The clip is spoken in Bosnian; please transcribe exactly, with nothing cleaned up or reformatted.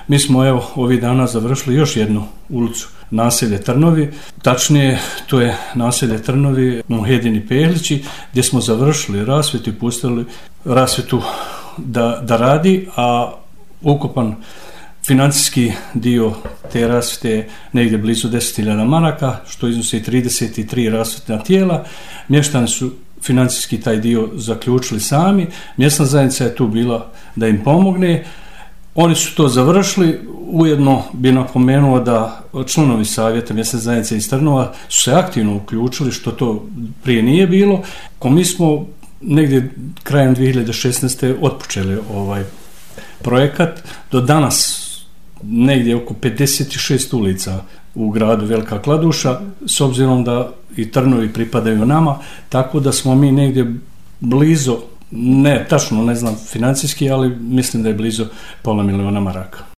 Mi smo evo ovih dana završili još jednu ulicu, naselje Trnovi, tačnije to je naselje Trnovi, Muhedini Pehlići, gdje smo završili rasvjetu i pustili rasvjetu da, da radi, a ukupan financijski dio te rasvjete je negdje blizu deset hiljada maraka, što iznosi trideset tri rasvjetna tijela. Mještani su financijski taj dio zaključili sami, mjesna zajednica je tu bila da im pomogne. Oni su to završili, ujedno bi napomenuo da članovi savjeta mjesne zajednice iz Trnova su se aktivno uključili, što to prije nije bilo. Ko mi smo negdje krajem dvije hiljade šesnaeste. otpočeli ovaj projekat, do danas negdje oko pedeset šest ulica u gradu Velika Kladuša, s obzirom da i Trnovi pripadaju nama, tako da smo mi negdje blizu, ne tačno ne znam financijski, ali mislim da je blizu pola milijuna maraka.